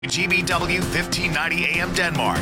GBW 1590 AM Denmark,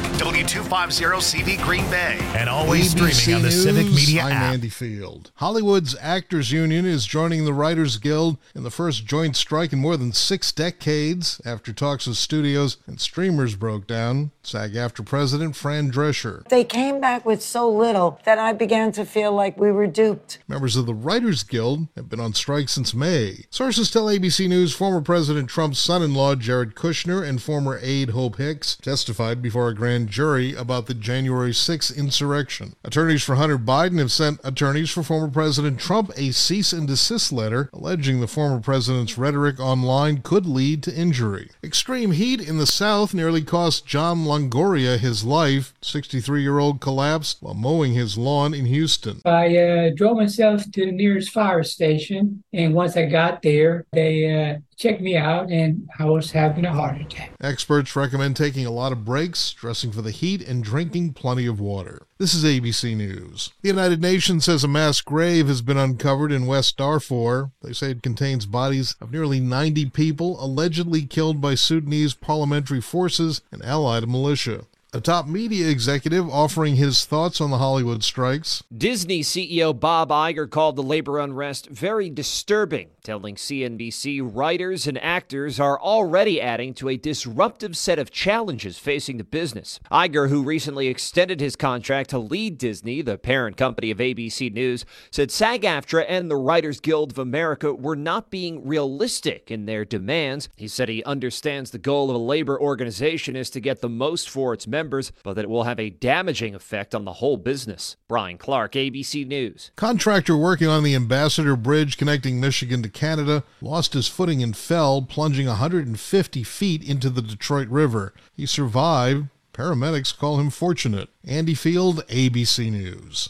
W250CV Green Bay, and always ABC streaming on the News, Civic Media I'm app. Andy Field. Hollywood's Actors Union is joining the Writers Guild in the first joint strike in more than 6 decades after talks with studios and streamers broke down. SAG-AFTRA President Fran Drescher. They came back with so little that I began to feel like we were duped. Members of the Writers Guild have been on strike since May. Sources tell ABC News former President Trump's son-in-law Jared Kushner and former aide Hope Hicks testified before a grand jury about the January 6th insurrection. Attorneys for Hunter Biden have sent attorneys for former President Trump a cease and desist letter alleging the former president's rhetoric online could lead to injury. Extreme heat in the South nearly cost John Longoria his life. 63-year-old collapsed while mowing his lawn in Houston. I drove myself to the nearest fire station, and once I got there, they checked me out, and I was having a heart attack. Experts recommend taking a lot of breaks, dressing for the heat, and drinking plenty of water. This is ABC News. The United Nations says a mass grave has been uncovered in West Darfur. They say it contains bodies of nearly 90 people allegedly killed by Sudanese parliamentary forces and allied militia. A top media executive offering his thoughts on the Hollywood strikes. Disney CEO Bob Iger called the labor unrest very disturbing, telling CNBC writers and actors are already adding to a disruptive set of challenges facing the business. Iger, who recently extended his contract to lead Disney, the parent company of ABC News, said SAG-AFTRA and the Writers Guild of America were not being realistic in their demands. He said he understands the goal of a labor organization is to get the most for its members, but that it will have a damaging effect on the whole business. Brian Clark, ABC News. Contractor working on the Ambassador Bridge connecting Michigan to Canada lost his footing and fell, plunging 150 feet into the Detroit River. He survived. Paramedics call him fortunate. Andy Field, ABC News.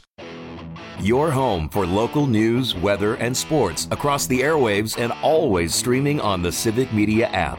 Your home for local news, weather, and sports across the airwaves and always streaming on the Civic Media app.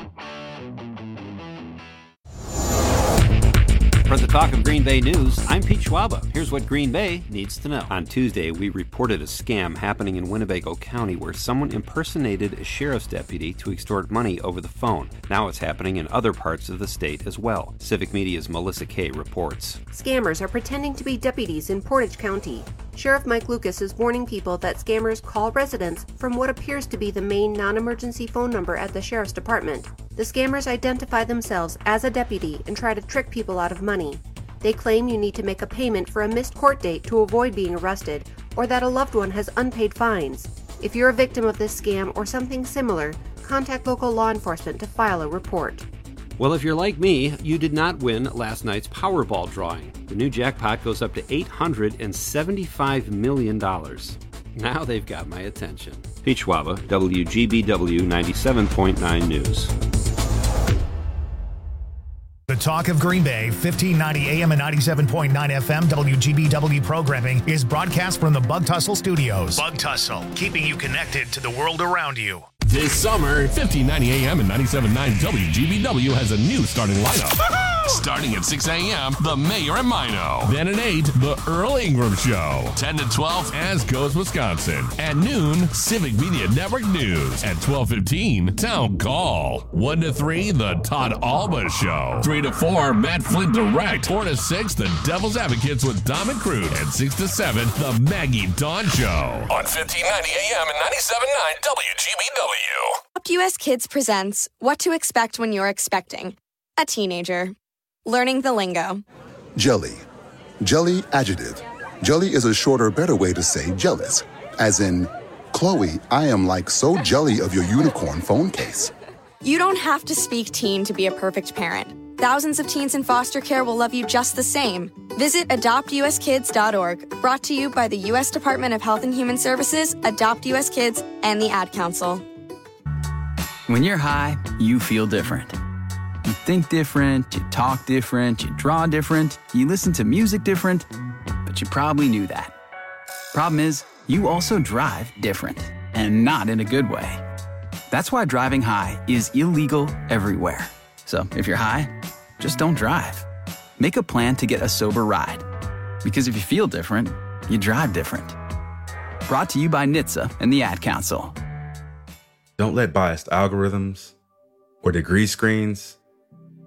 For the Talk of Green Bay News, I'm Pete Schwaba. Here's what Green Bay needs to know. On Tuesday, we reported a scam happening in Winnebago County where someone impersonated a sheriff's deputy to extort money over the phone. Now it's happening in other parts of the state as well. Civic Media's Melissa Kay reports. Scammers are pretending to be deputies in Portage County. Sheriff Mike Lucas is warning people that scammers call residents from what appears to be the main non-emergency phone number at the sheriff's department. The scammers identify themselves as a deputy and try to trick people out of money. They claim you need to make a payment for a missed court date to avoid being arrested, or that a loved one has unpaid fines. If you're a victim of this scam or something similar, contact local law enforcement to file a report. Well, if you're like me, you did not win last night's Powerball drawing. The new jackpot goes up to $875 million. Now they've got my attention. Pete Schwaba, WGBW 97.9 News. The Talk of Green Bay, 1590 AM and 97.9 FM WGBW programming is broadcast from the Bug Tussle Studios. Bug Tussle, keeping you connected to the world around you. This summer, 1590 AM and 97.9 WGBW has a new starting lineup. Starting at 6 a.m., The Mayor and Mino. Then at 8, The Earl Ingram Show. 10 to 12, As Goes Wisconsin. At noon, Civic Media Network News. At 12:15, Town Call. 1 to 3, The Todd Alba Show. 3 to 4, Matt Flint Direct. 4 to 6, The Devil's Advocates with Dom and Crute. And 6 to 7, The Maggie Dawn Show. On 1590 AM and 97.9 WGBW. Adopt US Kids presents What to Expect When You're Expecting a Teenager. Learning the lingo. Jelly. Jelly adjective. Jelly is a shorter, better way to say jealous. As in, Chloe, I am like so jelly of your unicorn phone case. You don't have to speak teen to be a perfect parent. Thousands of teens in foster care will love you just the same. Visit adoptuskids.org, brought to you by the U.S. Department of Health and Human Services, Adopt U.S. Kids, and the Ad Council. When you're high, you feel different. You think different, you talk different, you draw different, you listen to music different, but you probably knew that. Problem is, you also drive different, and not in a good way. That's why driving high is illegal everywhere. So if you're high, just don't drive. Make a plan to get a sober ride. Because if you feel different, you drive different. Brought to you by NHTSA and the Ad Council. Don't let biased algorithms or degree screens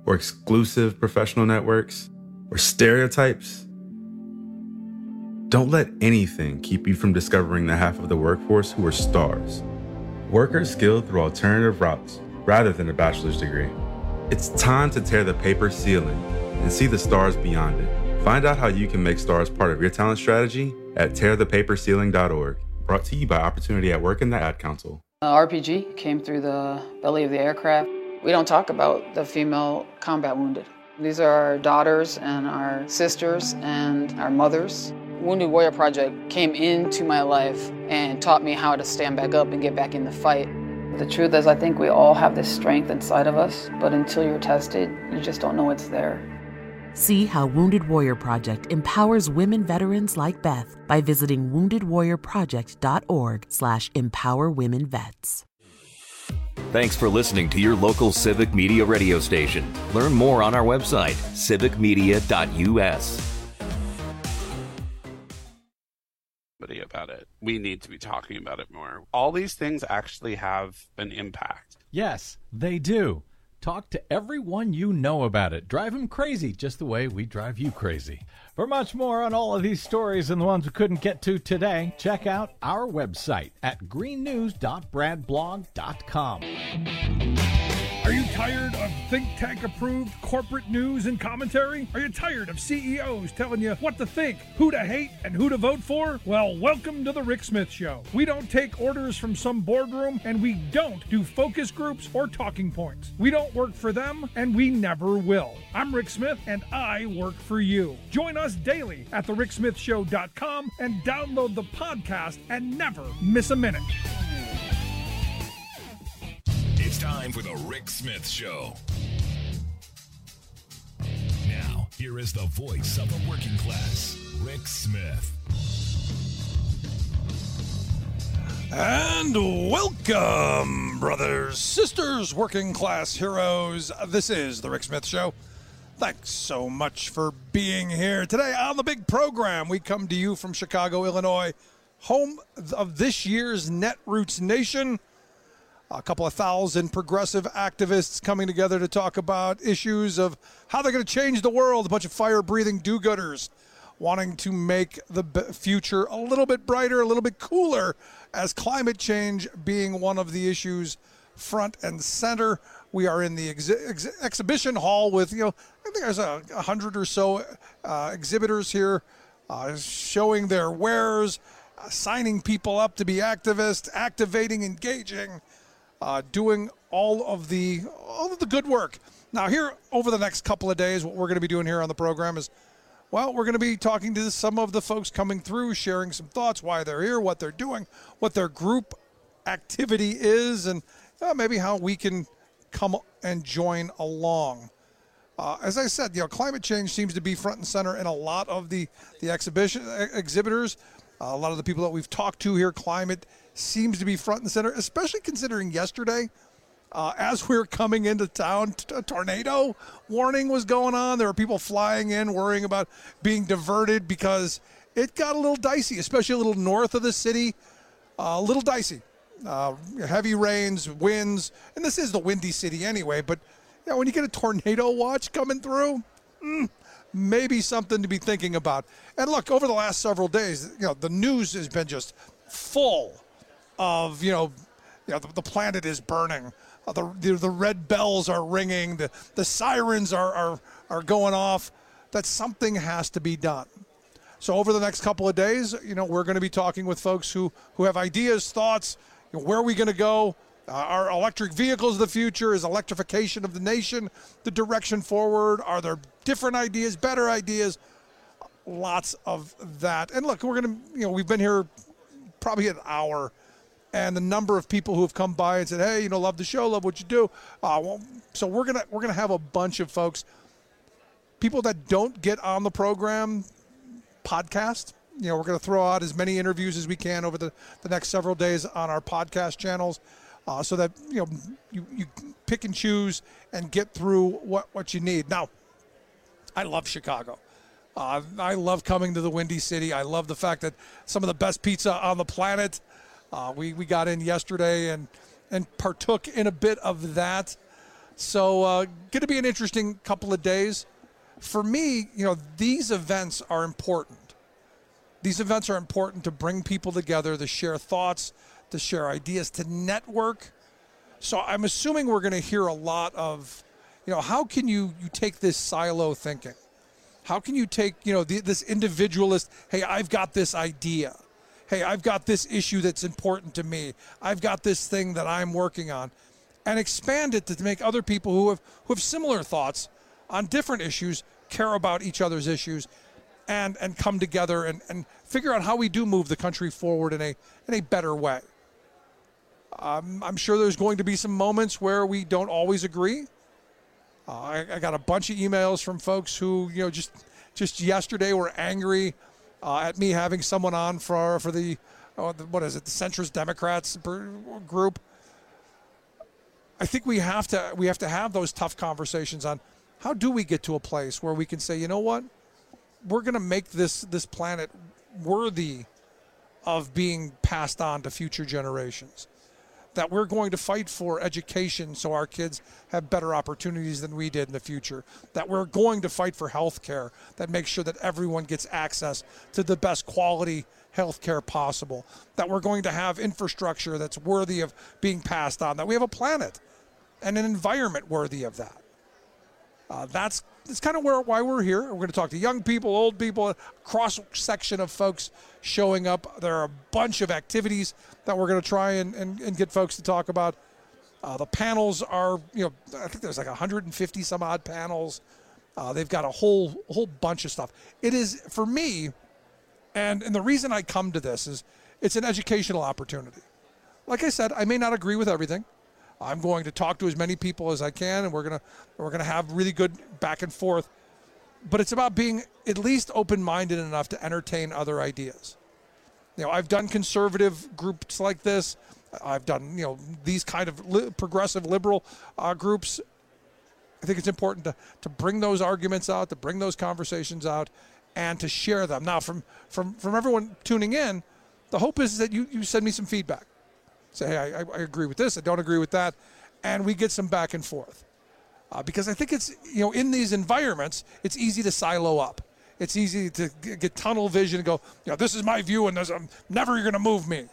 or exclusive professional networks, or stereotypes. Don't let anything keep you from discovering the half of the workforce who are stars. Workers skilled through alternative routes rather than a bachelor's degree. It's time to tear the paper ceiling and see the stars beyond it. Find out how you can make stars part of your talent strategy at tearthepaperceiling.org. Brought to you by Opportunity at Work and the Ad Council. RPG came through the belly of the aircraft. We don't talk about the female combat wounded. These are our daughters and our sisters and our mothers. Wounded Warrior Project came into my life and taught me how to stand back up and get back in the fight. The truth is, I think we all have this strength inside of us, but until you're tested, you just don't know it's there. See how Wounded Warrior Project empowers women veterans like Beth by visiting woundedwarriorproject.org/empowerwomenvets. Thanks for listening to your local Civic Media radio station. Learn more on our website, civicmedia.us. About it. We need to be talking about it more. All these things actually have an impact. Yes, they do. Talk to everyone you know about it. Drive them crazy, just the way we drive you crazy. For much more on all of these stories and the ones we couldn't get to today, check out our website at greennews.bradblog.com. Are you tired of think tank-approved corporate news and commentary? Are you tired of CEOs telling you what to think, who to hate, and who to vote for? Well, welcome to The Rick Smith Show. We don't take orders from some boardroom, and we don't do focus groups or talking points. We don't work for them, and we never will. I'm Rick Smith, and I work for you. Join us daily at thericksmithshow.com and download the podcast and never miss a minute. It's time for the Rick Smith Show. Now, here is the voice of the working class, Rick Smith. And welcome, brothers, sisters, working class heroes. This is the Rick Smith Show. Thanks so much for being here. Today on the big program, we come to you from Chicago, Illinois, home of this year's Netroots Nation. A couple of thousand progressive activists coming together to talk about issues of how they're going to change the world. A bunch of fire-breathing do-gooders wanting to make the future a little bit brighter, a little bit cooler, as climate change being one of the issues front and center. We are in the exhibition hall with, I think there's 100 or so exhibitors here showing their wares, signing people up to be activists, activating, engaging, doing all of the good work. Now, here over the next couple of days, what we're going to be doing here on the program is, well, we're going to be talking to some of the folks coming through, sharing some thoughts, why they're here, what they're doing, what their group activity is, and maybe how we can come and join along. As I said, climate change seems to be front and center in a lot of the exhibitors. A lot of the people that we've talked to here, climate seems to be front and center, especially considering yesterday, as we were coming into town, a tornado warning was going on. There were people flying in, worrying about being diverted because it got a little dicey, especially a little north of the city, a little dicey. Heavy rains, winds, and this is the windy city anyway, but when you get a tornado watch coming through, maybe something to be thinking about. And look, over the last several days, the news has been just full of, the planet is burning. The red bells are ringing. The sirens are going off. That something has to be done. So over the next couple of days, we're going to be talking with folks who have ideas, thoughts. Where are we going to go? Are electric vehicles the future? Is electrification of the nation the direction forward? Are there different ideas, better ideas? Lots of that. And look, we're going to, we've been here probably an hour, and the number of people who have come by and said, hey, love the show, love what you do. So we're gonna have a bunch of folks, people that don't get on the program podcast. We're going to throw out as many interviews as we can over the next several days on our podcast channels, so that you pick and choose and get through what you need. Now, I love Chicago. I love coming to the Windy City. I love the fact that some of the best pizza on the planet. We got in yesterday and partook in a bit of that. So going to be an interesting couple of days. For me, these events are important. These events are important to bring people together, to share thoughts, to share ideas, to network. So I'm assuming we're going to hear a lot of, how can you take this silo thinking? How can you take, this individualist, hey, I've got this idea. Hey, I've got this issue that's important to me. I've got this thing that I'm working on. And expand it to make other people who have similar thoughts on different issues care about each other's issues and come together and figure out how we do move the country forward in a better way. I'm sure there's going to be some moments where we don't always agree. I got a bunch of emails from folks who, just yesterday were angry at me having someone on for the the centrist Democrats group. I think we have to have those tough conversations on how do we get to a place where we can say, you know what, we're going to make this planet worthy of being passed on to future generations. That we're going to fight for education so our kids have better opportunities than we did in the future. That we're going to fight for health care that makes sure that everyone gets access to the best quality health care possible. That we're going to have infrastructure that's worthy of being passed on. That we have a planet and an environment worthy of that. That's kind of why we're here. We're going to talk to young people, old people, a cross-section of folks showing up. There are a bunch of activities that we're going to try and get folks to talk about. The panels are, I think there's like 150 some odd panels. They've got a whole bunch of stuff. It is, for me, and the reason I come to this is it's an educational opportunity. Like I said, I may not agree with everything. I'm going to talk to as many people as I can, and we're gonna have really good back and forth. But it's about being at least open-minded enough to entertain other ideas. I've done conservative groups like this. I've done these kind of progressive liberal groups. I think it's important to bring those arguments out, to bring those conversations out, and to share them. Now, from everyone tuning in, the hope is that you send me some feedback. Say, hey, I agree with this, I don't agree with that, and we get some back and forth. Because I think it's, in these environments, it's easy to silo up. It's easy to get tunnel vision and go, this is my view and never you're going to move me.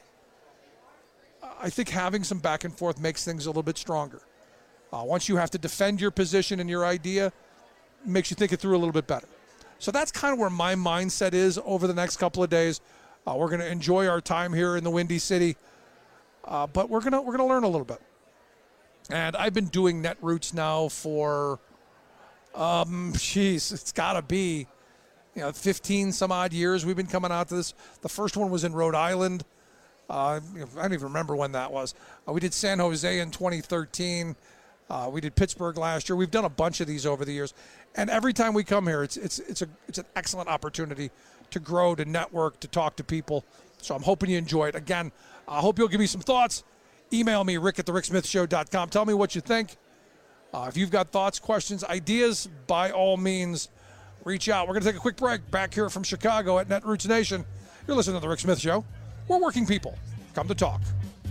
I think having some back and forth makes things a little bit stronger. Once you have to defend your position and your idea, makes you think it through a little bit better. So that's kind of where my mindset is over the next couple of days. We're going to enjoy our time here in the Windy City. But we're gonna learn a little bit, and I've been doing Netroots now for, it's got to be, 15 some odd years. We've been coming out to this. The first one was in Rhode Island. I don't even remember when that was. We did San Jose in 2013. We did Pittsburgh last year. We've done a bunch of these over the years, and every time we come here, it's an excellent opportunity to grow, to network, to talk to people. So I'm hoping you enjoy it. Again, I hope you'll give me some thoughts. Email me, rick@thericksmithshow.com. Tell me what you think. If you've got thoughts, questions, ideas, by all means, reach out. We're going to take a quick break back here from Chicago at Netroots Nation. You're listening to The Rick Smith Show. We're working people. Come to talk.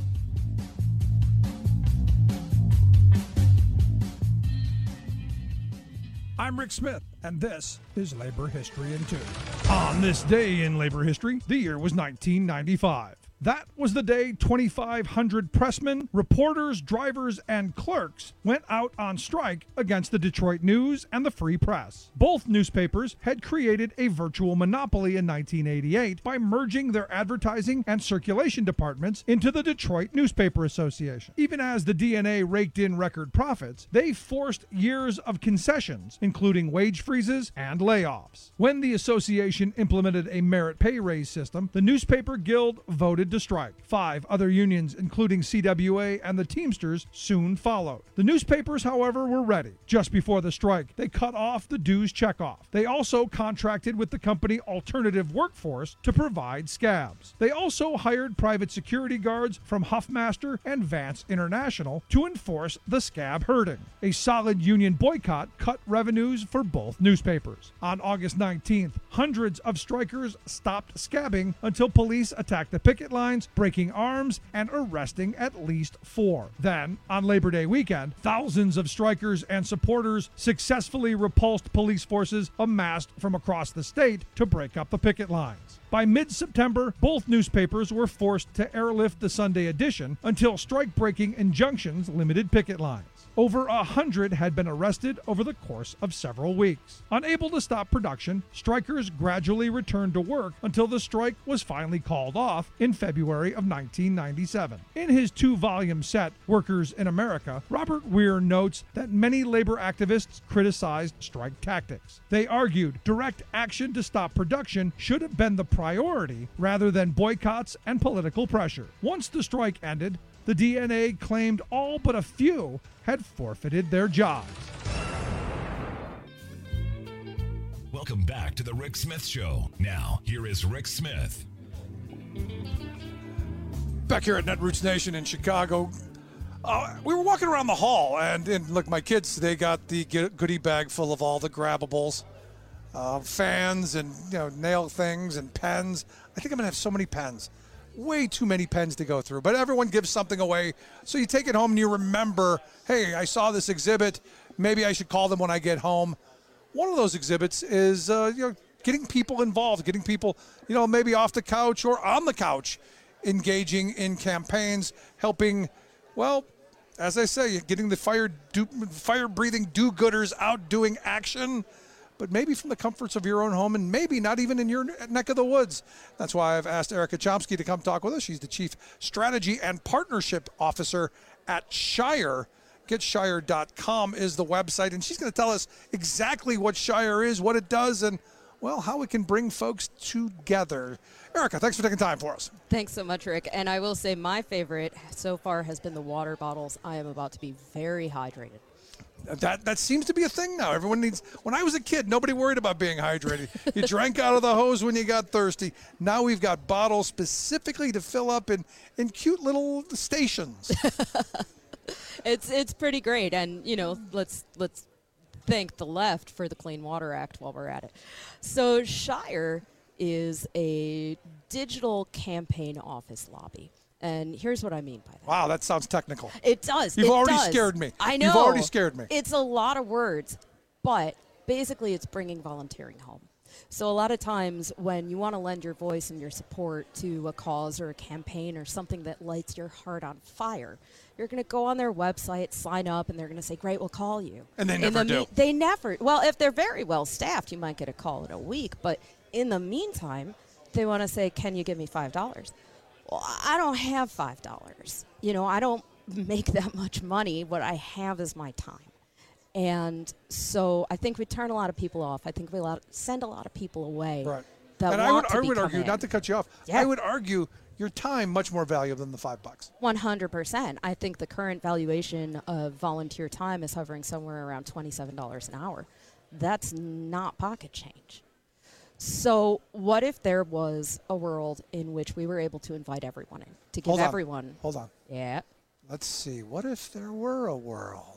I'm Rick Smith, and this is Labor History in 2. On this day in labor history, the year was 1995. That was the day 2,500 pressmen, reporters, drivers, and clerks went out on strike against the Detroit News and the Free Press. Both newspapers had created a virtual monopoly in 1988 by merging their advertising and circulation departments into the Detroit Newspaper Association. Even as the DNA raked in record profits, they forced years of concessions, including wage freezes and layoffs. When the association implemented a merit pay raise system, the newspaper guild voted to strike. 5 other unions, including CWA and the Teamsters, soon followed. The newspapers, however, were ready. Just before the strike, they cut off the dues checkoff. They also contracted with the company Alternative Workforce to provide scabs. They also hired private security guards from Huffmaster and Vance International to enforce the scab herding. A solid union boycott cut revenues for both newspapers. On August 19th, hundreds of strikers stopped scabbing until police attacked the picket line lines, breaking arms, and arresting at least 4. Then, on Labor Day weekend, thousands of strikers and supporters successfully repulsed police forces amassed from across the state to break up the picket lines. By mid-September, both newspapers were forced to airlift the Sunday edition until strike-breaking injunctions limited picket lines. Over 100 had been arrested over the course of several weeks. Unable to stop production, strikers gradually returned to work until the strike was finally called off in February of 1997. In his 2-volume set, Workers in America, Robert Weir notes that many labor activists criticized strike tactics. They argued direct action to stop production should have been the priority rather than boycotts and political pressure. Once the strike ended, the DNA claimed all but a few had forfeited their jobs. Welcome back to the Rick Smith Show. Now, here is Rick Smith. Back here at Netroots Nation in Chicago, we were walking around the hall, and look, my kids, they got the goodie bag full of all the grabbables, fans and nail things and pens. I think I'm going to have so many pens. Way too many pens to go through, but everyone gives something away. So you take it home and you remember, hey, I saw this exhibit. Maybe I should call them when I get home. One of those exhibits is getting people involved, getting people, maybe off the couch or on the couch, engaging in campaigns, helping, well, as I say, getting the fire-breathing do-gooders out doing action, but maybe from the comforts of your own home and maybe not even in your neck of the woods. That's why I've asked Erica Chomsky to come talk with us. She's the Chief Strategy and Partnership Officer at Shire. GetShire.com is the website, and she's going to tell us exactly what Shire is, what it does, and, well, how it can bring folks together. Erica, thanks for taking time for us. Thanks so much, Rick. And I will say my favorite so far has been the water bottles. I am about to be very hydrated. That seems to be a thing now. Everyone needs. When I was a kid, nobody worried about being hydrated. You drank out of the hose when you got thirsty. Now we've got bottles specifically to fill up in cute little stations. It's pretty great, and let's thank the left for the Clean Water Act while we're at it. So Shire is a digital campaign office lobby. And here's what I mean by that. Wow, that sounds technical. It does. You've already scared me. I know. You've already scared me. It's a lot of words, but basically it's bringing volunteering home. So a lot of times when you want to lend your voice and your support to a cause or a campaign or something that lights your heart on fire, you're going to go on their website, sign up, and they're going to say, great, we'll call you. And they never do. They never. Well, if they're very well staffed, you might get a call in a week. But in the meantime, they want to say, can you give me $5? Well, I don't have $5. I don't make that much money. What I have is my time. And so I think we turn a lot of people off. I think we send a lot of people away. Right. That and want I would to argue, in. not to cut you off, Yeah. I would argue your time much more valuable than the $5. 100%. I think the current valuation of volunteer time is hovering somewhere around $27 an hour. That's not pocket change. So what if there was a world in which we were able to invite everyone in, to give everyone... Hold on. Yeah. Let's see. What if there were a world?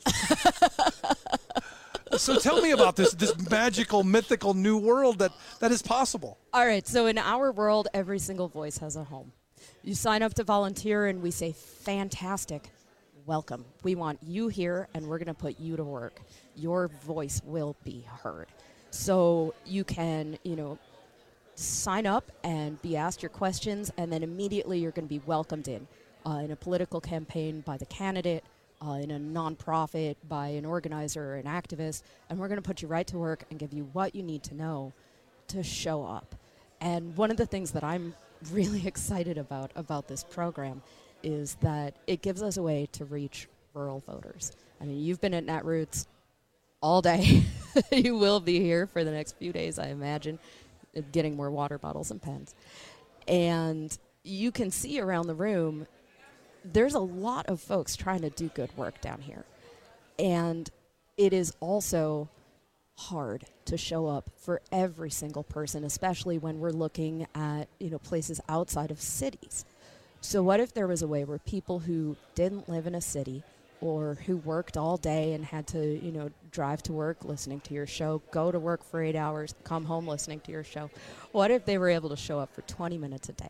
So tell me about this magical, mythical new world that is possible. All right. So in our world, every single voice has a home. You sign up to volunteer, and we say, fantastic, welcome. We want you here, and we're going to put you to work. Your voice will be heard. So you can, sign up and be asked your questions, and then immediately you're going to be welcomed in a political campaign by the candidate, in a nonprofit by an organizer or an activist, and we're going to put you right to work and give you what you need to know to show up. And one of the things that I'm really excited about this program is that it gives us a way to reach rural voters. I mean, you've been at Netroots all day. You will be here for the next few days, I imagine, getting more water bottles and pens. And you can see around the room, there's a lot of folks trying to do good work down here. And it is also hard to show up for every single person, especially when we're looking at, places outside of cities. So what if there was a way where people who didn't live in a city or who worked all day and had to, drive to work listening to your show, go to work for 8 hours, come home listening to your show, what if they were able to show up for 20 minutes a day?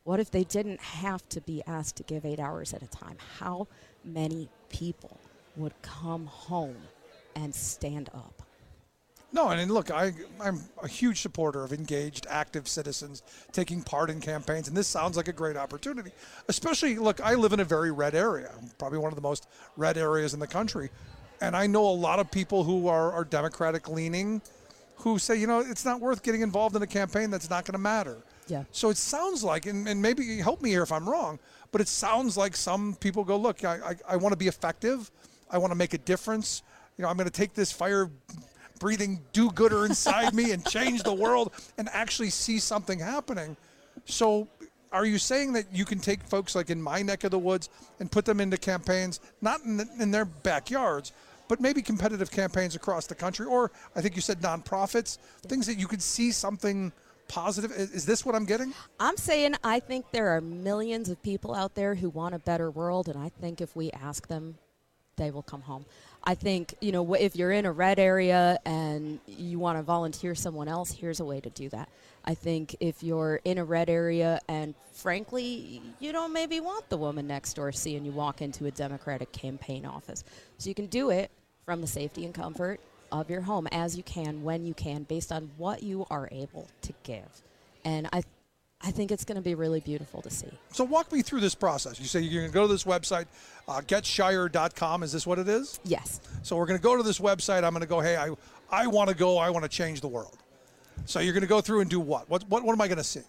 What if they didn't have to be asked to give 8 hours at a time? How many people would come home and stand up? No, and look, I'm a huge supporter of engaged, active citizens taking part in campaigns, and this sounds like a great opportunity. Especially, look, I live in a very red area, probably one of the most red areas in the country, and I know a lot of people who are Democratic-leaning who say, it's not worth getting involved in a campaign that's not going to matter. Yeah. So it sounds like, and maybe help me here if I'm wrong, but it sounds like some people go, look, I want to be effective. I want to make a difference. I'm going to take this fire-breathing do-gooder inside me and change the world and actually see something happening. So are you saying that you can take folks like in my neck of the woods and put them into campaigns, not in their backyards, but maybe competitive campaigns across the country, or I think you said nonprofits, things that you could see something positive? Is this what I'm getting? I'm saying I think there are millions of people out there who want a better world, and I think if we ask them, they will come home. I think, if you're in a red area and you want to volunteer someone else, here's a way to do that. I think if you're in a red area and, frankly, you don't maybe want the woman next door seeing you walk into a Democratic campaign office. So you can do it from the safety and comfort of your home as you can, when you can, based on what you are able to give. And I think it's going to be really beautiful to see. So walk me through this process. You say you're going to go to this website, getshire.com. Is this what it is? Yes. So we're going to go to this website. I'm going to go, hey, I want to go. I want to change the world. So you're going to go through and do what? What am I going to see?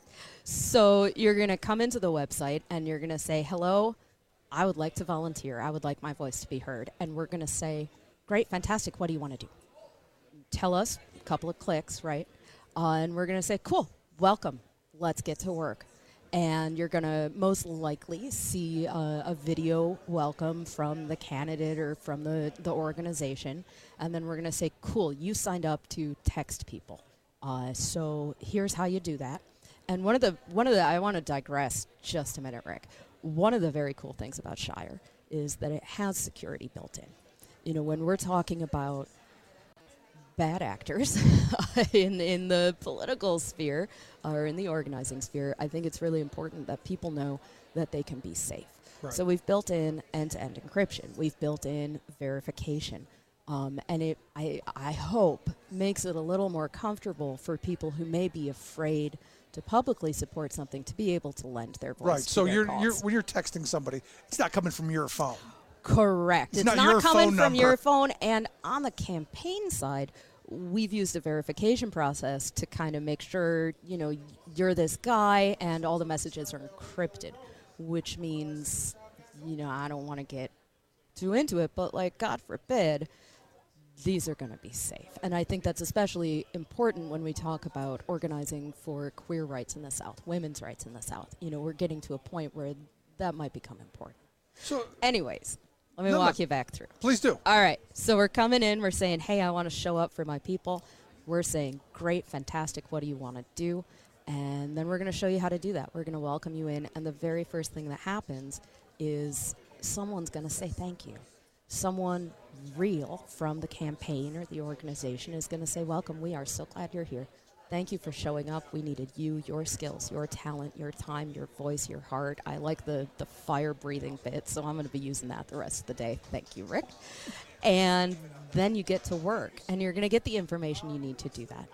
So you're going to come into the website and you're going to say, hello, I would like to volunteer. I would like my voice to be heard. And we're going to say, great, fantastic. What do you want to do? Tell us, a couple of clicks, right? And we're going to say, cool, welcome. Let's get to work. And you're going to most likely see a video welcome from the candidate or from the organization. And then we're going to say, cool, you signed up to text people. So here's how you do that. And one of the I want to digress just a minute, Rick. One of the very cool things about Shire is that it has security built in. When we're talking about bad actors in the political sphere or in the organizing sphere, I think it's really important that people know that they can be safe. Right. So we've built in end-to-end encryption. We've built in verification. And it, I hope, makes it a little more comfortable for people who may be afraid to publicly support something to be able to lend their voice. Right. So when you're texting somebody, it's not coming from your phone. Correct. It's not your coming phone from number. your phone. And on the campaign side, we've used a verification process to kind of make sure, you're this guy and all the messages are encrypted, which means, I don't want to get too into it, but God forbid, these are going to be safe. And I think that's especially important when we talk about organizing for queer rights in the South, women's rights in the South. We're getting to a point where that might become important. So, anyways, let me walk you back through. Please do. All right. So we're coming in. We're saying, hey, I want to show up for my people. We're saying, great, fantastic. What do you want to do? And then we're going to show you how to do that. We're going to welcome you in. And the very first thing that happens is someone's going to say thank you. Someone real from the campaign or the organization is going to say, welcome, we are so glad you're here. Thank you for showing up. We needed you, your skills, your talent, your time, your voice, your heart. I like the fire-breathing bit, so I'm going to be using that the rest of the day. Thank you, Rick. And then you get to work, and you're going to get the information you need to do that.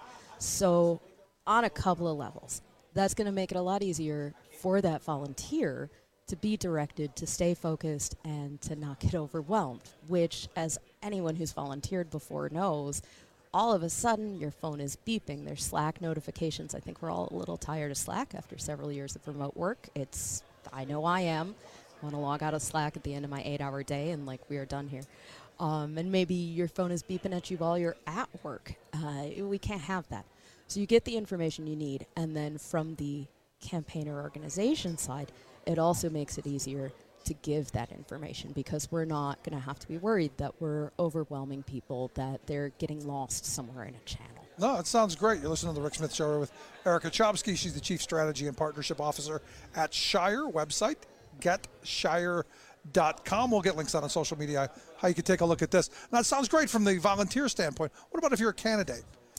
So on a couple of levels, that's going to make it a lot easier for that volunteer to be directed, to stay focused, and to not get overwhelmed, which, as anyone who's volunteered before knows, all of a sudden your phone is beeping. There's Slack notifications. I think we're all a little tired of Slack after several years of remote work. I know I am. I want to log out of Slack at the end of my 8-hour day and we are done here. And maybe your phone is beeping at you while you're at work. We can't have that. So you get the information you need, and then from the campaigner organization side, it also makes it easier to give that information because we're not going to have to be worried that we're overwhelming people, that they're getting lost somewhere in a channel. No, it sounds great. You're listening to the Rick Smith Show with Erica Chomsky. She's the Chief Strategy and Partnership Officer at Shire. Website, getshire.com. We'll get links out on social media how you can take a look at this. Now, it sounds great from the volunteer standpoint. What about if you're a candidate?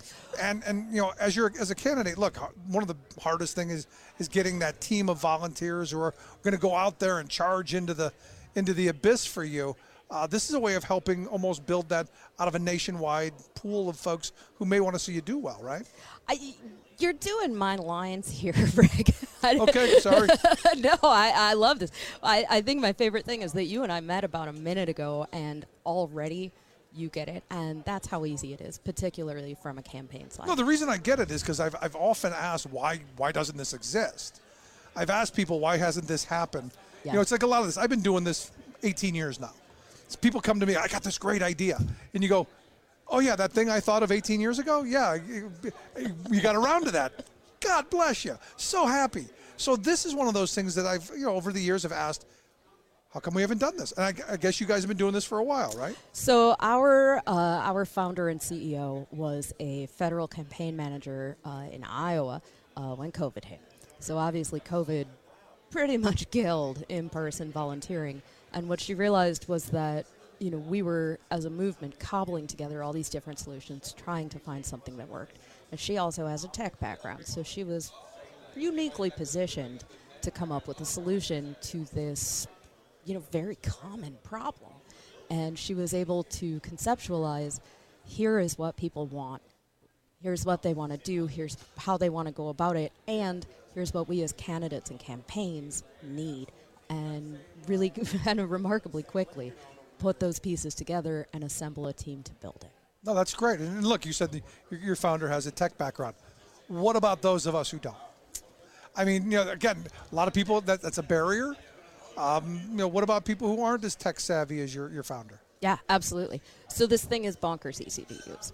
And as a candidate, look, one of the hardest thing is getting that team of volunteers who are going to go out there and charge into the abyss for you. This is a way of helping almost build that out of a nationwide pool of folks who may want to see you do well, right? You're doing my lines here, Rick. Okay, sorry. No, I love this. I think my favorite thing is that you and I met about a minute ago, and already you get it, and that's how easy it is, particularly from a campaign side. No, the reason I get it is because I've often asked why doesn't this exist? I've asked people why hasn't this happened? Yeah. It's like a lot of this. I've been doing this 18 years now. So people come to me, I got this great idea, and you go, oh yeah, that thing I thought of 18 years ago? Yeah, you got around to that. God bless you. So happy. So this is one of those things that I've, over the years have asked, how come we haven't done this? And I guess you guys have been doing this for a while, right? So our founder and CEO was a federal campaign manager in Iowa when COVID hit. So obviously COVID pretty much killed in-person volunteering. And what she realized was that we were, as a movement, cobbling together all these different solutions, trying to find something that worked. And she also has a tech background, so she was uniquely positioned to come up with a solution to this, very common problem. And she was able to conceptualize, here is what people want. Here's what they want to do. Here's how they want to go about it. And here's what we as candidates and campaigns need. And really, kind of remarkably quickly, put those pieces together and assemble a team to build it. No, that's great. And look, you said your founder has a tech background. What about those of us who don't? I mean, again, a lot of people, that's a barrier. What about people who aren't as tech savvy as your founder? Yeah, absolutely. So this thing is bonkers easy to use.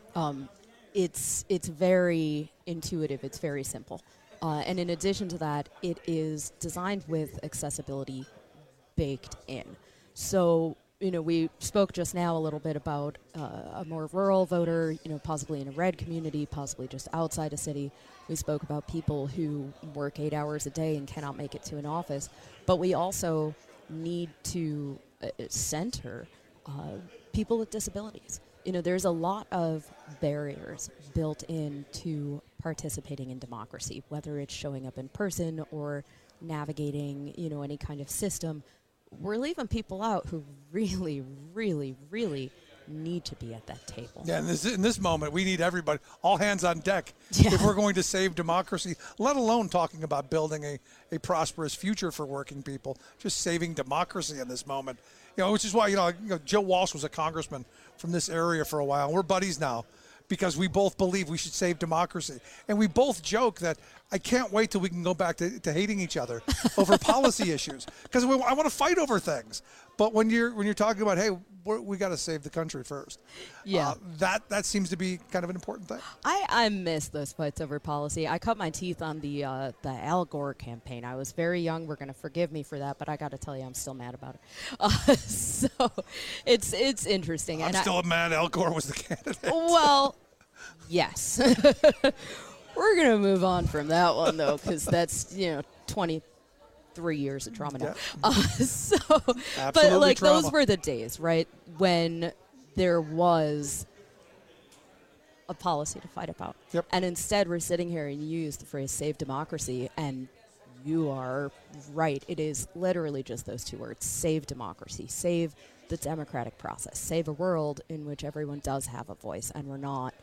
It's very intuitive. It's very simple. And in addition to that, it is designed with accessibility baked in. So, we spoke just now a little bit about a more rural voter, possibly in a red community, possibly just outside a city. We spoke about people who work 8 hours a day and cannot make it to an office. But we also need to center people with disabilities. There's a lot of barriers built into participating in democracy, whether it's showing up in person or navigating, any kind of system. We're leaving people out who really, really, really need to be at that table. Yeah, in this moment, we need everybody, all hands on deck, if we're going to save democracy, let alone talking about building a prosperous future for working people, just saving democracy in this moment. Which is why, Joe Walsh was a congressman from this area for a while. We're buddies now because we both believe we should save democracy. And we both joke that I can't wait till we can go back to hating each other over policy issues because I want to fight over things. But when you're talking about, hey, we got to save the country first. Yeah, that seems to be kind of an important thing. I miss those fights over policy. I cut my teeth on the Al Gore campaign. I was very young. We're going to forgive me for that, but I got to tell you, I'm still mad about it. So it's interesting. I'm still mad Al Gore was the candidate. Well, yes. We're going to move on from that one, though, because that's, 23 years of trauma now. But like trauma. Those were the days, right, when there was a policy to fight about. Yep. And instead we're sitting here and you use the phrase save democracy, and you are right. It is literally just those two words, save democracy, save the democratic process, save a world in which everyone does have a voice and we're not.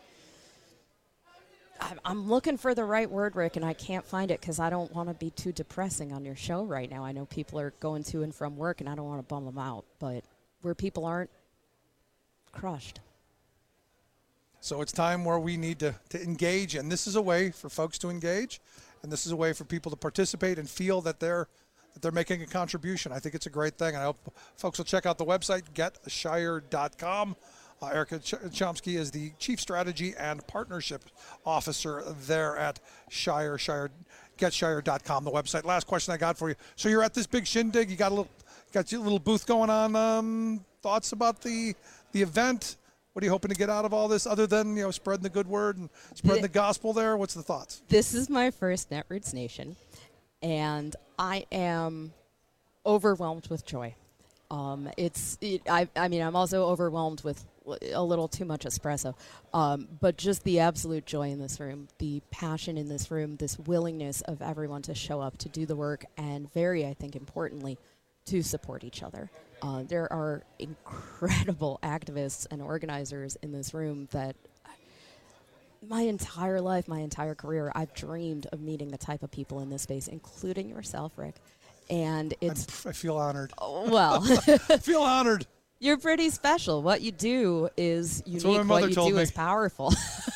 I'm looking for the right word, Rick, and I can't find it because I don't want to be too depressing on your show right now. I know people are going to and from work, and I don't want to bum them out, but where people aren't crushed. So it's time where we need to engage, and this is a way for folks to engage, and this is a way for people to participate and feel that they're making a contribution. I think it's a great thing, and I hope folks will check out the website, getshire.com. Erica Chomsky is the Chief Strategy and Partnership Officer there at Shire, getshire.com, the website. Last question I got for you. So you're at this big shindig. You got your little booth going on. Thoughts about the event? What are you hoping to get out of all this other than, spreading the good word and spreading the gospel there? What's the thoughts? This is my first Netroots Nation, and I am overwhelmed with joy. I'm also overwhelmed with a little too much espresso. But just the absolute joy in this room, the passion in this room, this willingness of everyone to show up, to do the work, and very, I think, importantly, to support each other. There are incredible activists and organizers in this room that my entire life, my entire career, I've dreamed of meeting the type of people in this space, including yourself, Rick. And it's... I feel honored. Well... I feel honored. You're pretty special. What you do is unique. What you do is powerful.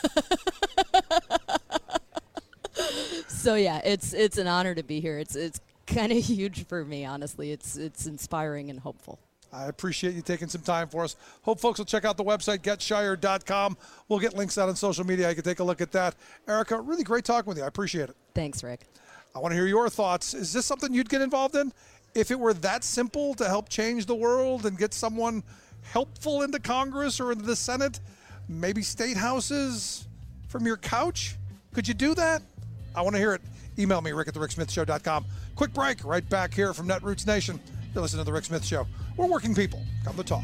So yeah, it's an honor to be here. It's kind of huge for me, honestly. It's inspiring and hopeful. I appreciate you taking some time for us. Hope folks will check out the website, getshire.com. We'll get links out on social media. You can take a look at that. Erica, really great talking with you. I appreciate it. Thanks, Rick. I want to hear your thoughts. Is this something you'd get involved in? If it were that simple to help change the world and get someone helpful into Congress or into the Senate, maybe state houses from your couch, could you do that? I want to hear it. Email me, rick@thericksmithshow.com. Quick break, right back here from Netroots Nation. You're listening to The Rick Smith Show. We're working people. Come to talk.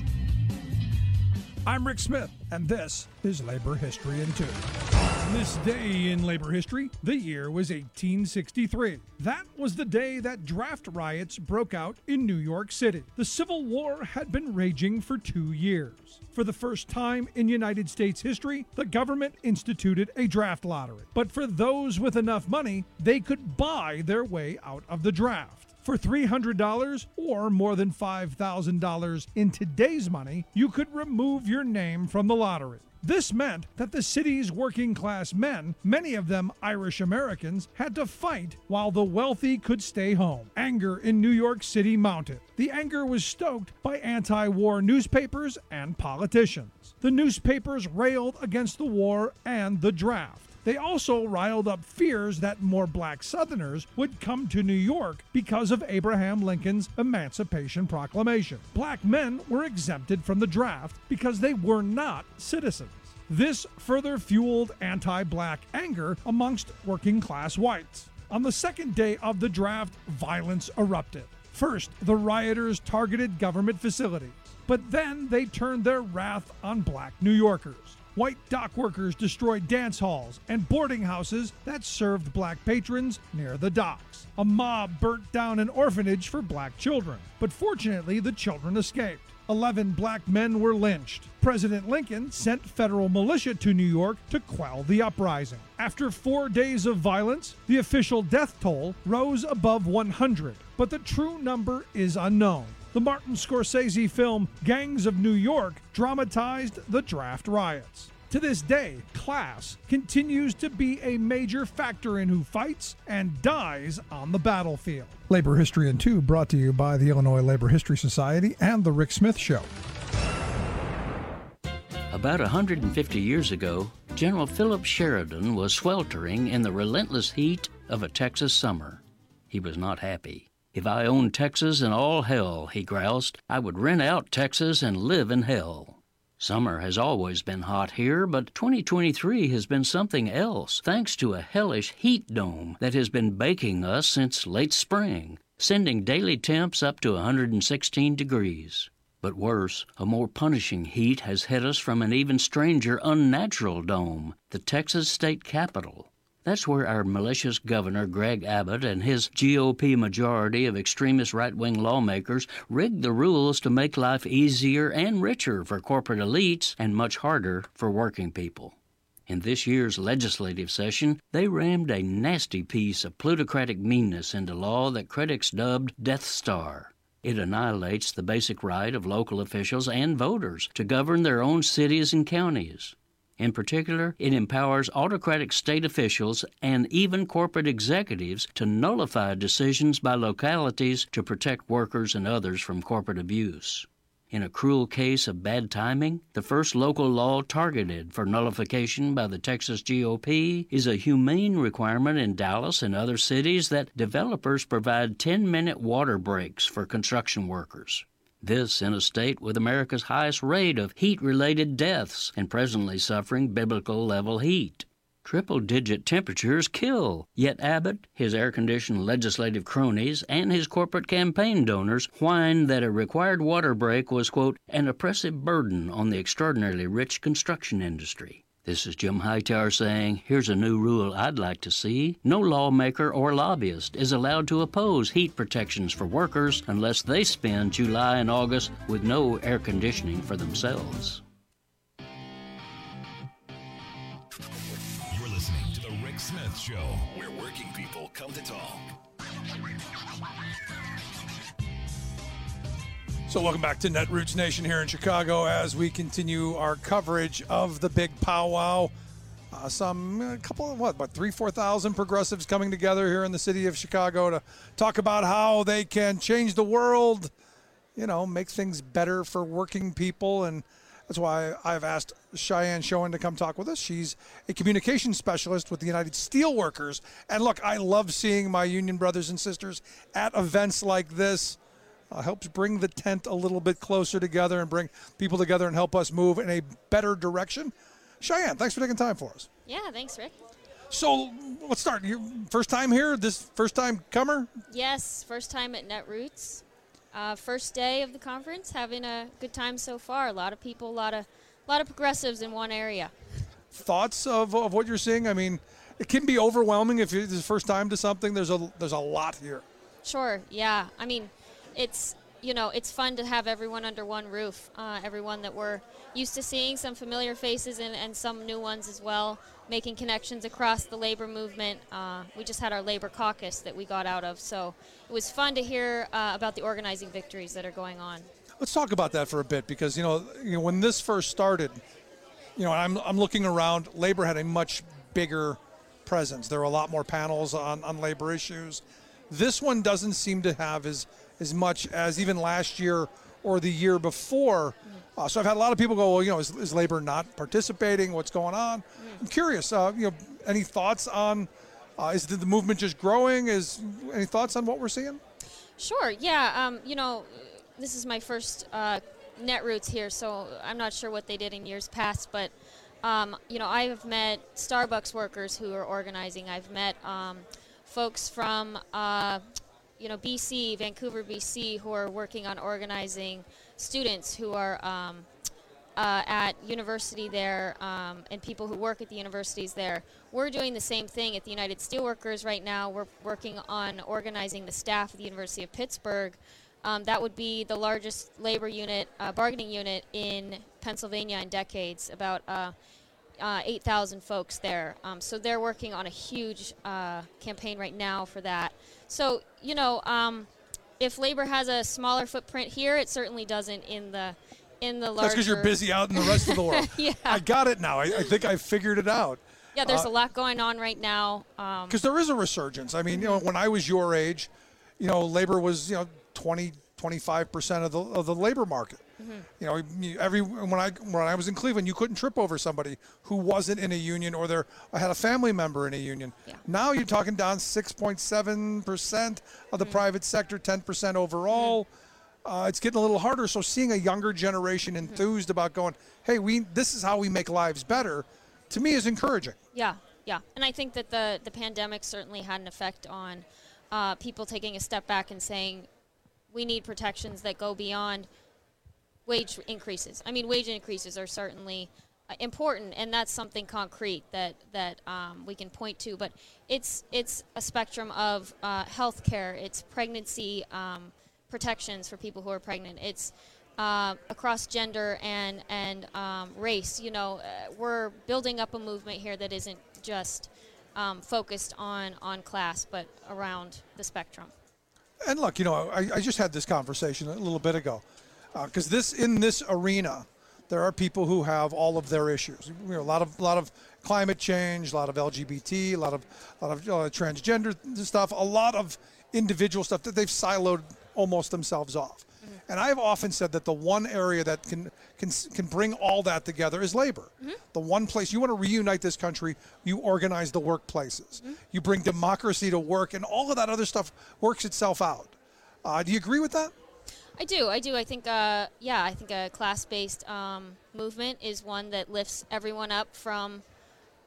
I'm Rick Smith, and this is Labor History in 2. This day in labor history, the year was 1863. That was the day that draft riots broke out in New York City. The Civil War had been raging for 2 years. For the first time in United States history, the government instituted a draft lottery. But for those with enough money, they could buy their way out of the draft. For $300 or more than $5,000 in today's money, you could remove your name from the lottery. This meant that the city's working class men, many of them Irish Americans, had to fight while the wealthy could stay home. Anger in New York City mounted. The anger was stoked by anti-war newspapers and politicians. The newspapers railed against the war and the draft. They also riled up fears that more black Southerners would come to New York because of Abraham Lincoln's Emancipation Proclamation. Black men were exempted from the draft because they were not citizens. This further fueled anti-black anger amongst working-class whites. On the second day of the draft, violence erupted. First, the rioters targeted government facilities, but then they turned their wrath on black New Yorkers. White dock workers destroyed dance halls and boarding houses that served black patrons near the docks. A mob burnt down an orphanage for black children, but fortunately the children escaped. 11 black men were lynched. President Lincoln sent federal militia to New York to quell the uprising. After 4 days of violence, the official death toll rose above 100, but the true number is unknown. The Martin Scorsese film Gangs of New York dramatized the draft riots. To this day, class continues to be a major factor in who fights and dies on the battlefield. Labor History in 2 brought to you by the Illinois Labor History Society and The Rick Smith Show. About 150 years ago, General Philip Sheridan was sweltering in the relentless heat of a Texas summer. He was not happy. If I owned Texas and all hell, he groused, I would rent out Texas and live in hell. Summer has always been hot here, but 2023 has been something else, thanks to a hellish heat dome that has been baking us since late spring, sending daily temps up to 116 degrees. But worse, a more punishing heat has hit us from an even stranger, unnatural dome, the Texas state capitol. That's where our malicious governor, Greg Abbott, and his GOP majority of extremist right-wing lawmakers rigged the rules to make life easier and richer for corporate elites and much harder for working people. In this year's legislative session, they rammed a nasty piece of plutocratic meanness into law that critics dubbed Death Star. It annihilates the basic right of local officials and voters to govern their own cities and counties. In particular, it empowers autocratic state officials and even corporate executives to nullify decisions by localities to protect workers and others from corporate abuse. In a cruel case of bad timing, the first local law targeted for nullification by the Texas GOP is a humane requirement in Dallas and other cities that developers provide 10-minute water breaks for construction workers. This in a state with America's highest rate of heat-related deaths and presently suffering biblical-level heat. Triple-digit temperatures kill, yet Abbott, his air-conditioned legislative cronies, and his corporate campaign donors whined that a required water break was, quote, an oppressive burden on the extraordinarily rich construction industry. This is Jim Hightower saying, here's a new rule I'd like to see. No lawmaker or lobbyist is allowed to oppose heat protections for workers unless they spend July and August with no air conditioning for themselves. You're listening to The Rick Smith Show, where working people come to talk. So welcome back to Netroots Nation here in Chicago as we continue our coverage of the big powwow. About 3,000-4,000 progressives coming together here in the city of Chicago to talk about how they can change the world, make things better for working people. And that's why I've asked Cheyenne Schoen to come talk with us. She's a communications specialist with the United Steelworkers. And look, I love seeing my union brothers and sisters at events like this. Helps bring the tent a little bit closer together and bring people together and help us move in a better direction. Cheyenne, thanks for taking time for us. Yeah, thanks, Rick. So let's start. Your first time here? This first time comer? Yes, first time at Netroots. First day of the conference, having a good time so far. A lot of people, a lot of progressives in one area. Thoughts of what you're seeing? I mean, it can be overwhelming if it's the first time to something. There's a lot here. Sure. Yeah. I mean, it's fun to have everyone under one roof, everyone that we're used to seeing, some familiar faces and some new ones as well, making connections across the labor movement. We just had our labor caucus that we got out of, so it was fun to hear about the organizing victories that are going on. Let's talk about that for a bit because, when this first started, I'm looking around, labor had a much bigger presence. There were a lot more panels on labor issues. This one doesn't seem to have as much as even last year or the year before. So I've had a lot of people go, well, is labor not participating? What's going on? I'm curious, any thoughts on, is the movement just growing? Any thoughts on what we're seeing? Sure, yeah. This is my first Netroots here, so I'm not sure what they did in years past, but, I have met Starbucks workers who are organizing. I've met folks from BC, Vancouver, BC, who are working on organizing students who are at university there and people who work at the universities there. We're doing the same thing at the United Steelworkers right now. We're working on organizing the staff at the University of Pittsburgh. That would be the largest labor unit, bargaining unit in Pennsylvania in decades, about 8,000 folks there. So they're working on a huge campaign right now for that. So, if labor has a smaller footprint here, it certainly doesn't in the larger... That's because you're busy out in the rest of the world. Yeah. I got it now. I think I figured it out. Yeah, there's a lot going on right now. Because there is a resurgence. I mean, when I was your age, labor was, 20-25% of the labor market. Mm-hmm. When I was in Cleveland, you couldn't trip over somebody who wasn't in a union or had a family member in a union. Yeah. Now you're talking down 6.7% of the private sector, 10% overall. Mm-hmm. It's getting a little harder. So seeing a younger generation enthused about going, hey, this is how we make lives better, to me is encouraging. Yeah. And I think that the pandemic certainly had an effect on people taking a step back and saying, we need protections that go beyond wage increases. I mean, wage increases are certainly important, and that's something concrete that we can point to. But it's a spectrum of health care. It's pregnancy protections for people who are pregnant. It's across gender and race. We're building up a movement here that isn't just focused on class, but around the spectrum. And look, I just had this conversation a little bit ago, because in this arena, there are people who have all of their issues. A lot of climate change, a lot of LGBT, a lot of transgender stuff, a lot of individual stuff that they've siloed almost themselves off. Mm-hmm. And I've often said that the one area that can bring all that together is labor. Mm-hmm. The one place you want to reunite this country, you organize the workplaces. Mm-hmm. You bring democracy to work, and all of that other stuff works itself out. Do you agree with that? I do. I think, I think a class-based movement is one that lifts everyone up from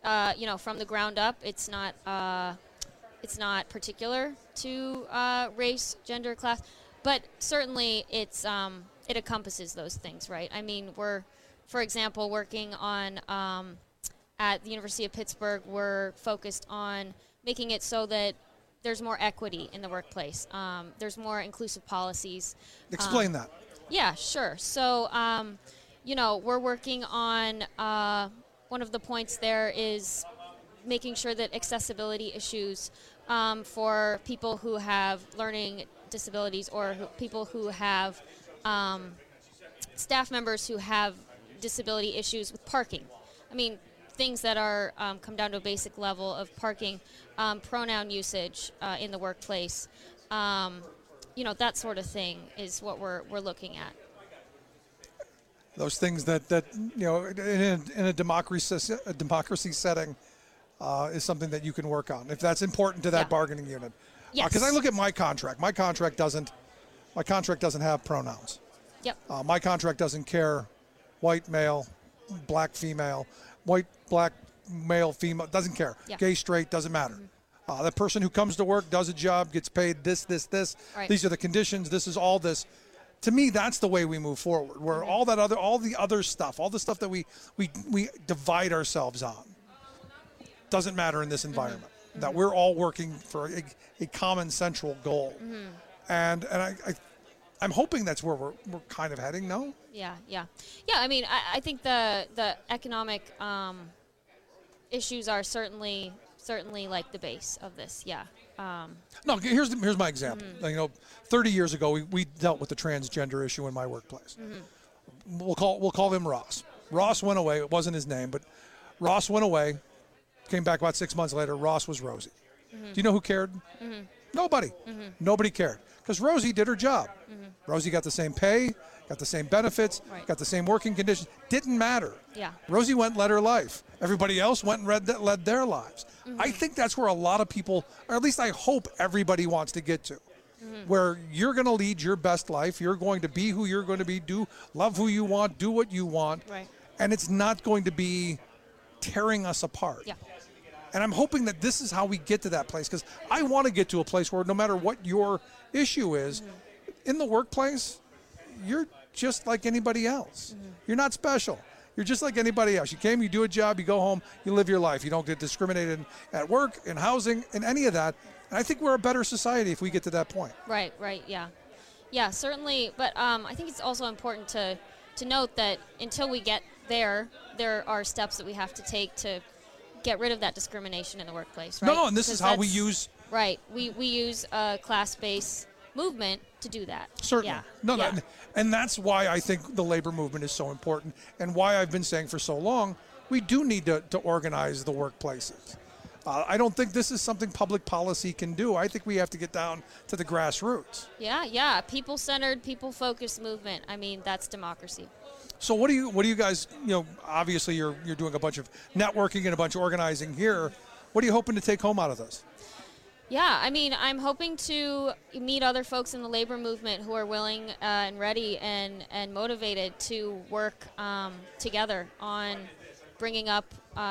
from the ground up. It's not particular to race, gender, class, but certainly it encompasses those things, right? I mean, we're, for example, working on at the University of Pittsburgh, we're focused on making it so that there's more equity in the workplace. There's more inclusive policies. Explain that. Yeah, sure. So, we're working on one of the points there is making sure that accessibility issues for people who have learning disabilities or people who have staff members who have disability issues with parking. I mean, things that are come down to a basic level of parking, pronoun usage in the workplace, that sort of thing is what we're looking at. Those things that in a democracy setting is something that you can work on if that's important to that bargaining unit. Yes. Because I look at my contract. My contract doesn't have pronouns. Yep. My contract doesn't care white male, black female, white black male female, doesn't care. Yeah. Gay straight, doesn't matter. The person who comes to work, does a job, gets paid this. Right. These are the conditions. This is all this. To me, that's the way we move forward. Where all the other stuff, all the stuff that we divide ourselves on, doesn't matter in this environment. That we're all working for a common central goal, and I'm hoping that's where we're kind of heading. No. Yeah. I mean, I think the economic issues are certainly like the base of this. Yeah. No, here's my example. 30 years ago, we dealt with the transgender issue in my workplace. We'll call him Ross. Ross went away. It wasn't his name, but Ross went away. Came back about 6 months later. Ross was Rosie. Do you know who cared? Nobody. Nobody cared because Rosie did her job. Rosie got the same pay, got the same benefits, got the same working conditions. Didn't matter. Yeah. Rosie went and led her life. Everybody else went and led their lives. I think that's where a lot of people, or at least I hope everybody wants to get to, where you're going to lead your best life. You're going to be who you're going to be, love who you want, do what you want. Right. And it's not going to be tearing us apart. Yeah. And I'm hoping that this is how we get to that place, because I want to get to a place where no matter what your issue is, in the workplace, you're just like anybody else. You're not special. You're just like anybody else. You came, you do a job, you go home, you live your life. You don't get discriminated at work, in housing, in any of that. And I think we're a better society if we get to that point. Right, yeah. Yeah, certainly. But I think it's also important to note that until we get there are steps that we have to take to get rid of that discrimination in the workplace, right? No, and this is how we use... Right. We use a class-based movement to do that. Certainly. Yeah. And that's why I think the labor movement is so important, and why I've been saying for so long, we do need to organize the workplaces. I don't think this is something public policy can do. I think we have to get down to the grassroots. Yeah. People-centered, people-focused movement. I mean, that's democracy. So what do you guys, obviously you're doing a bunch of networking and a bunch of organizing here. What are you hoping to take home out of this? Yeah, I mean, I'm hoping to meet other folks in the labor movement who are willing and ready and motivated to work together on bringing up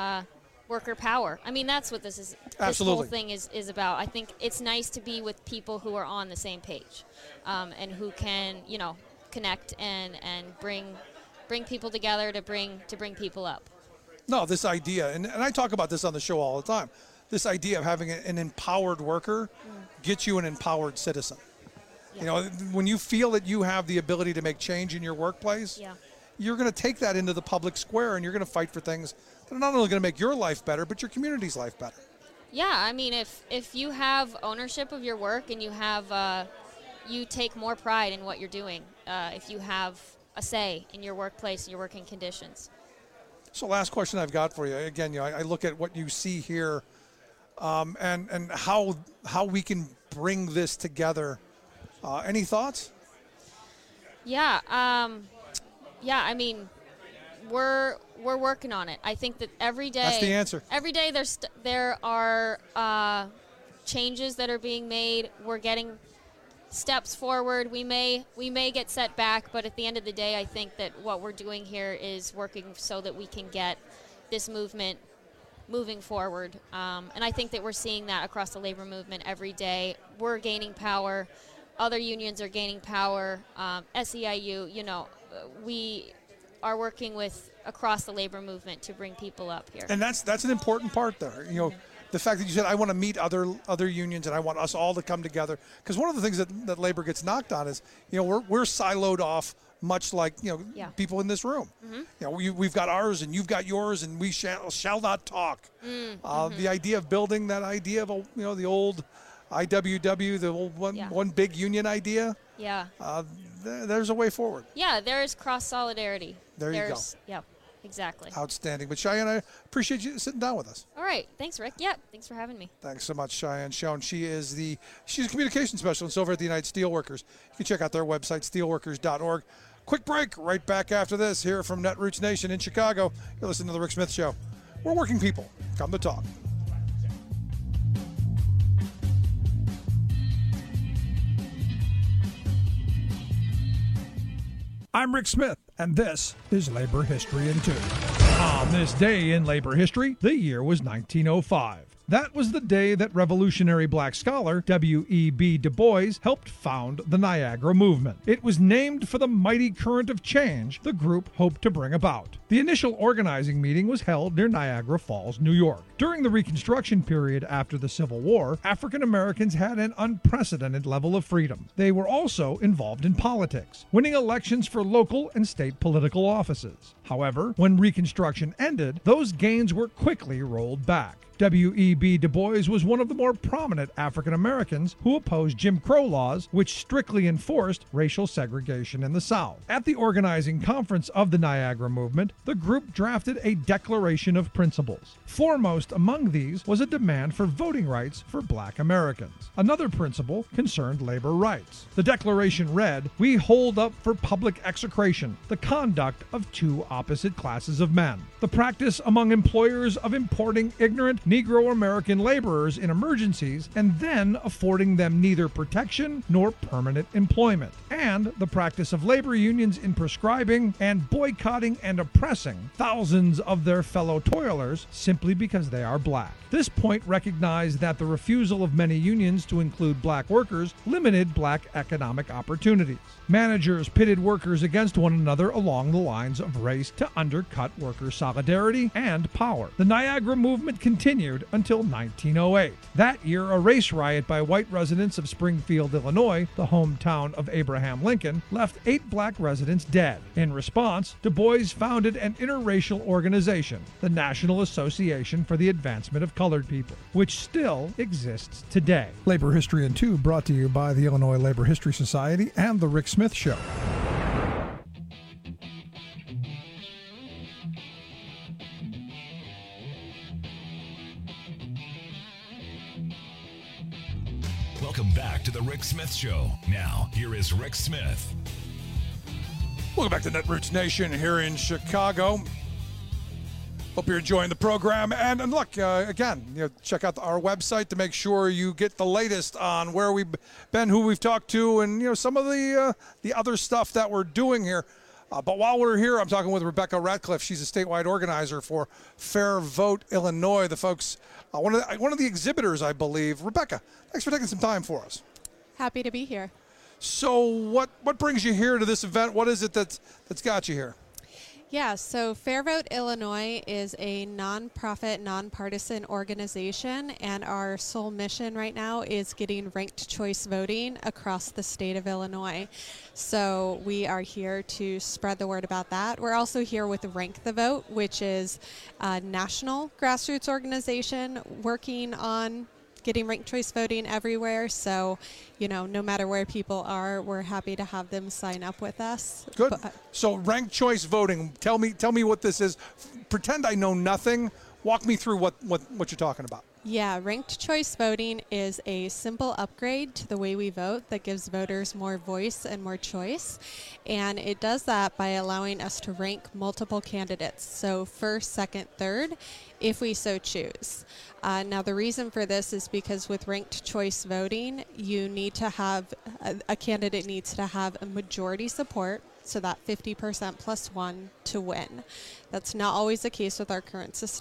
worker power. I mean, that's what this is. Absolutely. This whole thing is about. I think it's nice to be with people who are on the same page and who can, connect and bring people together to bring people up. No, this idea, and I talk about this on the show all the time, this idea of having an empowered worker gets you an empowered citizen. Yeah. When you feel that you have the ability to make change in your workplace, you're going to take that into the public square and you're going to fight for things that are not only going to make your life better, but your community's life better. Yeah, I mean, if you have ownership of your work and you have, you take more pride in what you're doing, if you have a say in your workplace and your working conditions. So last question I've got for you. Again, I look at what you see here and how we can bring this together. Any thoughts? Yeah. I mean, we're working on it. I think that every day. That's the answer. Every day there are changes that are being made. We're getting steps forward. We may get set back, but at the end of the day, I think that what we're doing here is working so that we can get this movement moving forward. And I think that we're seeing that across the labor movement every day. We're gaining power. Other unions are gaining power. SEIU, you know, we are working with across the labor movement to bring people up here. And that's an important part there. You know, the fact that you said, I want to meet other unions and I want us all to come together. Because one of the things that labor gets knocked on is, you know, we're siloed off, much like, you know, people in this room. You know, we've got ours and you've got yours and we shall not talk. The idea of building that idea of, you know, the old IWW, the old one big union idea. Yeah. There's a way forward. Yeah, there's cross solidarity. There you go. Yep, exactly. Outstanding. But Cheyenne, I appreciate you sitting down with us. All right. Thanks, Rick. Yeah, thanks for having me. Thanks so much, Cheyenne Schoen. She's a communication specialist over at the United Steelworkers. You can check out their website, steelworkers.org. Quick break. Right back after this here from Netroots Nation in Chicago. You're listening to The Rick Smith Show. We're working people. Come to talk. I'm Rick Smith, and this is Labor History in 2. On this day in labor history, the year was 1905. That was the day that revolutionary black scholar W.E.B. Du Bois helped found the Niagara Movement. It was named for the mighty current of change the group hoped to bring about. The initial organizing meeting was held near Niagara Falls, New York. During the Reconstruction period after the Civil War, African Americans had an unprecedented level of freedom. They were also involved in politics, winning elections for local and state political offices. However, when Reconstruction ended, those gains were quickly rolled back. W.E.B. Du Bois was one of the more prominent African Americans who opposed Jim Crow laws, which strictly enforced racial segregation in the South. At the organizing conference of the Niagara Movement, the group drafted a Declaration of Principles. Foremost among these was a demand for voting rights for black Americans. Another principle concerned labor rights. The declaration read, "We hold up for public execration the conduct of two opposite classes of men. The practice among employers of importing ignorant Negro American laborers in emergencies and then affording them neither protection nor permanent employment, and the practice of labor unions in prescribing and boycotting and oppressing thousands of their fellow toilers simply because they are black." This point recognized that the refusal of many unions to include black workers limited black economic opportunities. Managers pitted workers against one another along the lines of race to undercut worker solidarity and power. The Niagara Movement continued until 1908. That year, a race riot by white residents of Springfield, Illinois, the hometown of Abraham Lincoln, left 8 black residents dead. In response, Du Bois founded an interracial organization, the National Association for the Advancement of Colored People, which still exists today. Labor History in 2 brought to you by the Illinois Labor History Society and The Rick Smith Show. Welcome back to the Rick Smith Show. Now, here is Rick Smith. Welcome back to Netroots Nation here in Chicago. Hope you're enjoying the program. And look, again, check out our website to make sure you get the latest on where we've been, who we've talked to, and some of the other stuff that we're doing here. But while we're here, I'm talking with Rebecca Ratcliffe. She's a statewide organizer for Fair Vote Illinois. The folks, one of the exhibitors, I believe. Rebecca, thanks for taking some time for us. Happy to be here. So what brings you here to this event? What is it that's got you here? Yeah, so Fair Vote Illinois is a nonprofit, nonpartisan organization, and our sole mission right now is getting ranked choice voting across the state of Illinois. So we are here to spread the word about that. We're also here with Rank the Vote, which is a national grassroots organization working on getting ranked choice voting everywhere. So, no matter where people are, we're happy to have them sign up with us. Good. So ranked choice voting, tell me what this is. Pretend I know nothing. Walk me through what you're talking about. Yeah, ranked choice voting is a simple upgrade to the way we vote that gives voters more voice and more choice. And it does that by allowing us to rank multiple candidates. So first, second, third, if we so choose. Now, the reason for this is because with ranked choice voting, you need to have, a candidate needs to have a majority support, so that 50% plus 1 to win. That's not always the case with our current system.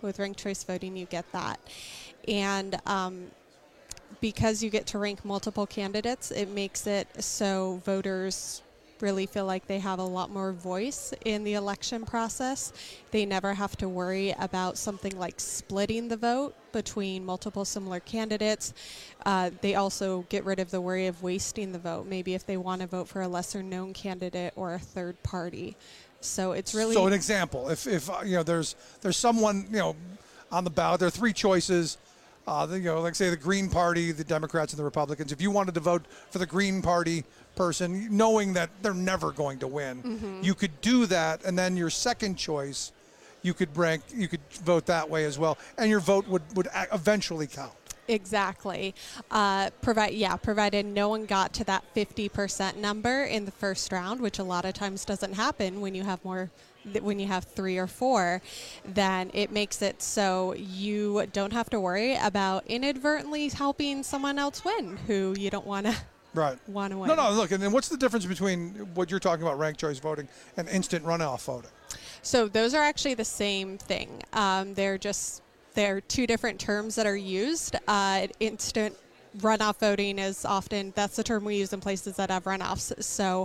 With ranked choice voting, you get that. And because you get to rank multiple candidates, it makes it so voters really feel like they have a lot more voice in the election process. They never have to worry about something like splitting the vote between multiple similar candidates. They also get rid of the worry of wasting the vote, maybe if they want to vote for a lesser known candidate or a third party. So it's really... So an example, if there's someone, on the ballot, there are three choices, like say the Green Party, the Democrats, and the Republicans. If you wanted to vote for the Green Party person, knowing that they're never going to win, you could do that, and then your second choice, you could vote that way as well, and your vote would eventually count. Exactly. Provided no one got to that 50% number in the first round, which a lot of times doesn't happen when you have three or four, then it makes it so you don't have to worry about inadvertently helping someone else win who you don't want to win. No, look, and then what's the difference between what you're talking about, ranked choice voting, and instant runoff voting? So those are actually the same thing. They're two different terms that are used. Instant runoff voting is often, that's the term we use in places that have runoffs. So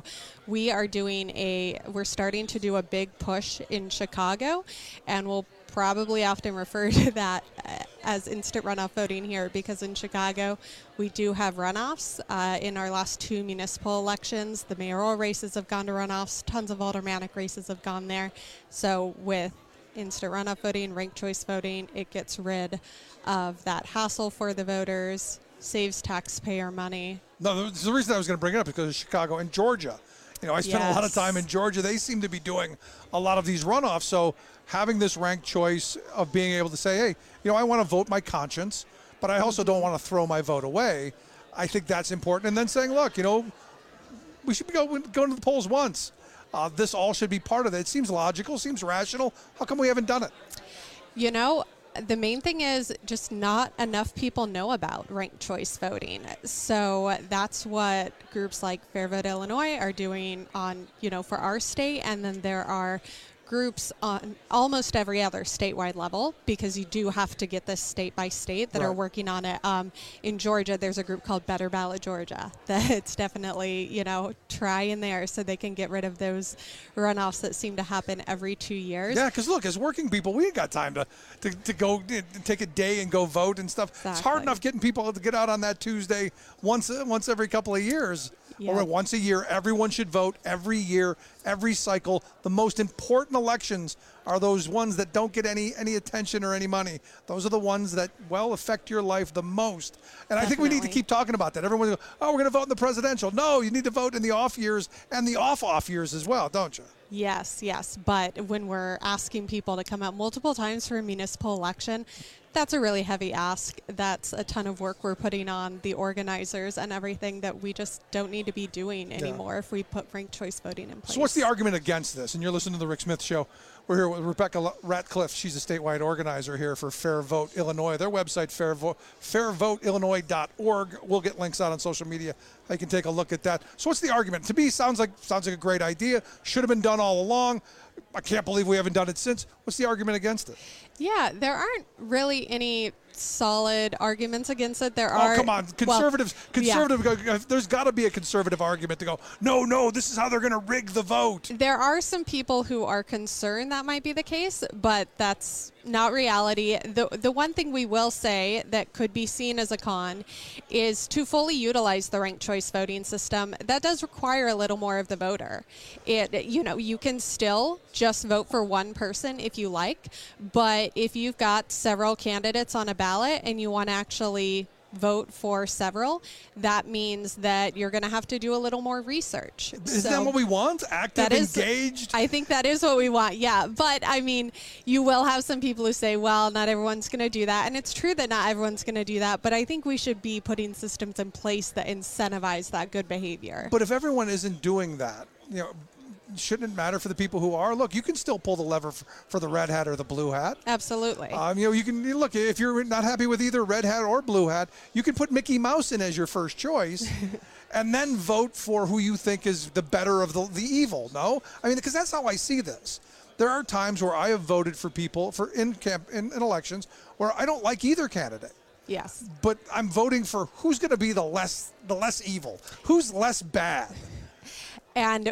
we're starting to do a big push in Chicago, and we'll probably often refer to that as instant runoff voting here, because in Chicago we do have runoffs. In our last two municipal elections, the mayoral races have gone to runoffs, tons of aldermanic races have gone there. So with instant runoff voting, ranked choice voting, it gets rid of that hassle for the voters, saves taxpayer money. No, the reason I was going to bring it up is because of Chicago and Georgia. I spent a lot of time in Georgia. They seem to be doing a lot of these runoffs. So having this ranked choice of being able to say, hey, I want to vote my conscience, but I also don't want to throw my vote away. I think that's important. And then saying, look, we should be going to the polls once. This all should be part of it. It seems logical, seems rational. How come we haven't done it? The main thing is just not enough people know about ranked choice voting. So that's what groups like Fair Vote Illinois are doing for our state. And then there are groups on almost every other statewide level, because you do have to get this state by state that are working on it. In Georgia, there's a group called Better Ballot Georgia that's definitely, trying there so they can get rid of those runoffs that seem to happen every 2 years. Yeah, because look, as working people, we ain't got time to go take a day and go vote and stuff. Exactly. It's hard enough getting people to get out on that Tuesday once every couple of years. Or once a year. Everyone should vote every year, every cycle. The most important elections are those ones that don't get any attention or any money. Those are the ones that, affect your life the most. And I think we need to keep talking about that. Everyone goes, we're going to vote in the presidential. No, you need to vote in the off years and the off years as well, don't you? Yes. But when we're asking people to come out multiple times for a municipal election, that's a really heavy ask. That's a ton of work we're putting on the organizers and everything that we just don't need to be doing anymore if we put ranked choice voting in place. So what's the argument against this? And you're listening to The Rick Smith Show. We're here with Rebecca Ratcliffe. She's a statewide organizer here for Fair Vote Illinois. Their website, fairvoteillinois.org. We'll get links out on social media. You can take a look at that. So what's the argument? To me, sounds like a great idea. Should have been done all along. I can't believe we haven't done it since. What's the argument against it? Yeah, there aren't really any solid arguments against it. There are. Oh, come on. Conservative. There's got to be a conservative argument to go, no, this is how they're going to rig the vote. There are some people who are concerned that might be the case, but that's not reality. The one thing we will say that could be seen as a con is to fully utilize the ranked choice voting system. That does require a little more of the voter. You can still just vote for one person if you like, but if you've got several candidates on a ballot and you want to actually vote for several, that means that you're going to have to do a little more research. Isn't that what we want? Active, engaged? I think that is what we want, yeah. But, you will have some people who say, well, not everyone's going to do that. And it's true that not everyone's going to do that, but I think we should be putting systems in place that incentivize that good behavior. But if everyone isn't doing that, shouldn't it matter for the people who are? Look, you can still pull the lever for the red hat or the blue hat. Absolutely. You can look, if you're not happy with either red hat or blue hat, you can put Mickey Mouse in as your first choice and then vote for who you think is the better of the evil. No? Because that's how I see this. there are times where I have voted for people in elections where I don't like either candidate. Yes. But I'm voting for who's going to be the less evil, who's less bad. And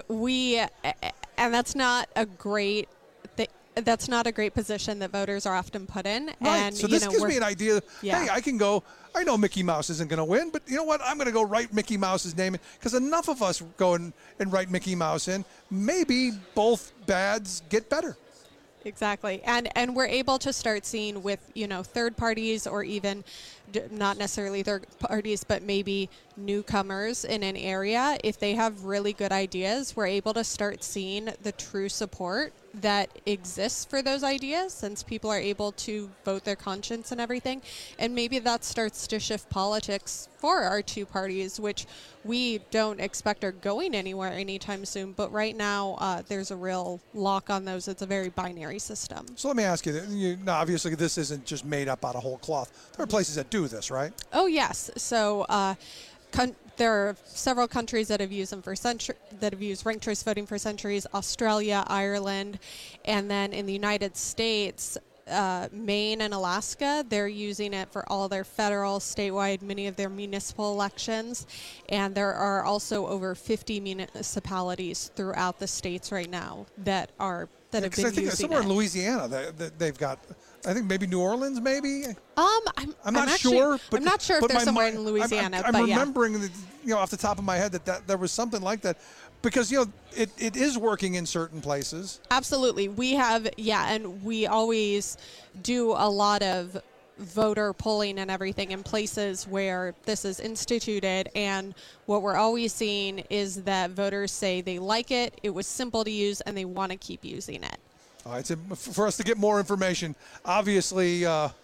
that's not a great that's not a great position that voters are often put in. Right. And so this gives me an idea. Yeah. Hey, I can go. I know Mickey Mouse isn't going to win, but you know what? I'm going to go write Mickey Mouse's name in, because enough of us go and write Mickey Mouse in. Maybe both bads get better. Exactly. And we're able to start seeing with, third parties, or even not necessarily third parties, but maybe newcomers in an area. If they have really good ideas, we're able to start seeing the true support that exists for those ideas, since people are able to vote their conscience and everything. And maybe that starts to shift politics for our two parties, which we don't expect are going anywhere anytime soon. But right now, there's a real lock on those. It's a very binary system. So let me ask you, now obviously this isn't just made up out of whole cloth. There are places that do this, right? Oh, yes. So there are several countries that have used them for that have used ranked choice voting for centuries: Australia, Ireland, and then in the United States, Maine and Alaska, they're using it for all their federal, statewide, many of their municipal elections. And there are also over 50 municipalities throughout the states right now that have been using it. I think somewhere in Louisiana that they've got. I think maybe New Orleans, maybe. I'm not sure. But, I'm not sure if there's somewhere in Louisiana. I'm remembering that, off the top of my head that there was something like that, because it is working in certain places. Absolutely, we have and we always do a lot of voter polling and everything in places where this is instituted, and what we're always seeing is that voters say they like it, it was simple to use, and they want to keep using it. All right, so for us to get more information, obviously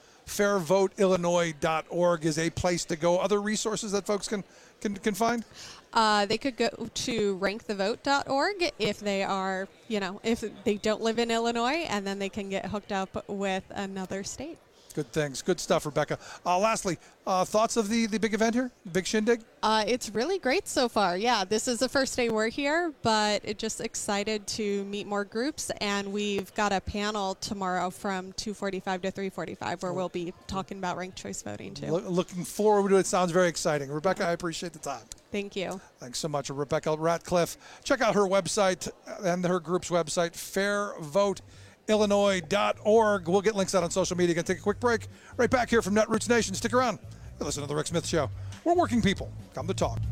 fairvoteillinois.org is a place to go. Other resources that folks can find? They could go to rankthevote.org if they are, if they don't live in Illinois, and then they can get hooked up with another state. Good things. Good stuff, Rebecca. Lastly, thoughts of the big event here, the big shindig? It's really great so far. Yeah, this is the first day we're here, but just excited to meet more groups. And we've got a panel tomorrow from 2:45 to 3:45 where we'll be talking about ranked choice voting too. Looking forward to it. Sounds very exciting. Rebecca, I appreciate the time. Thank you. Thanks so much, Rebecca Ratcliffe. Check out her website and her group's website, fairvoteillinois.org. We'll get links out on social media. Gonna take a quick break. Right back here from Netroots Nation. Stick around. You listen to The Rick Smith Show. We're working people. Come to talk.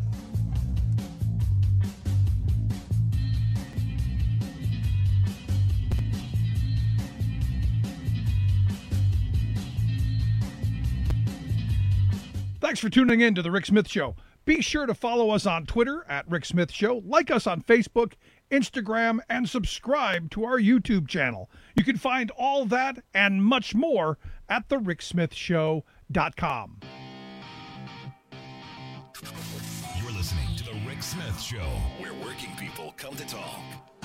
Thanks for tuning in to The Rick Smith Show. Be sure to follow us on Twitter at Rick Smith Show, like us on Facebook, Instagram, and subscribe to our YouTube channel. You can find all that and much more at thericksmithshow.com. You're listening to The Rick Smith Show, where working people come to talk.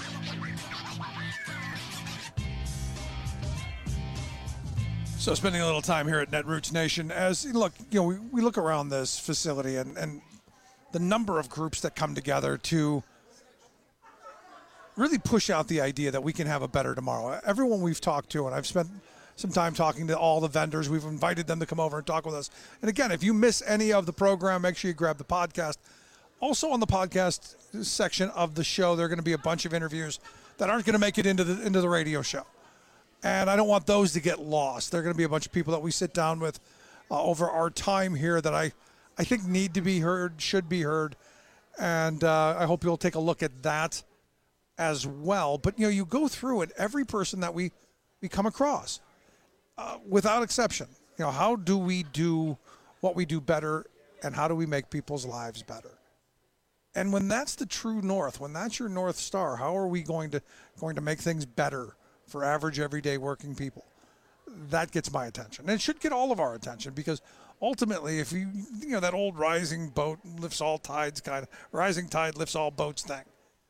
So spending a little time here at Netroots Nation as, we look around this facility and the number of groups that come together to really push out the idea that we can have a better tomorrow. Everyone we've talked to, and I've spent some time talking to all the vendors, we've invited them to come over and talk with us. And again, if you miss any of the program, make sure you grab the podcast. Also on the podcast section of the show, there are going to be a bunch of interviews that aren't going to make it into the radio show. And I don't want those to get lost. There are going to be a bunch of people that we sit down with over our time here that I think need to be heard, should be heard. And I hope you'll take a look at that as well. But, you go through it, every person that we come across, without exception, how do we do what we do better, and how do we make people's lives better? And when that's the true north, when that's your North Star, how are we going to make things better for average, everyday working people? That gets my attention. And it should get all of our attention, because ultimately, if that old rising boat lifts all tides rising tide lifts all boats thing,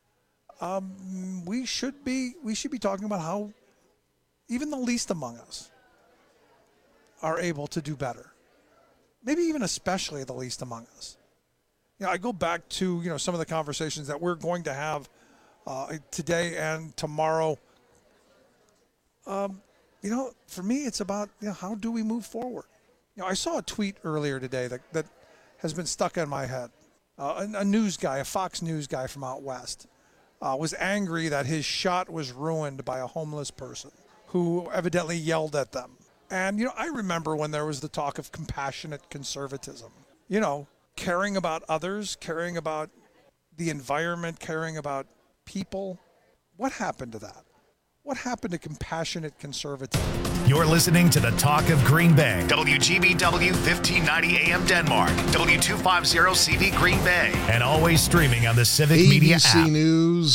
we should be talking about how even the least among us are able to do better. Maybe even especially the least among us. I go back to, some of the conversations that we're going to have today and tomorrow For me, it's about how do we move forward. I saw a tweet earlier today that has been stuck in my head. A news guy, a Fox News guy from out west, was angry that his shot was ruined by a homeless person who evidently yelled at them. And, I remember when there was the talk of compassionate conservatism, caring about others, caring about the environment, caring about people. What happened to that? What happened to compassionate conservatism? You're listening to the Talk of Green Bay. WGBW 1590 AM Denmark. W250 CD Green Bay. And always streaming on the Civic Media app. ABC News.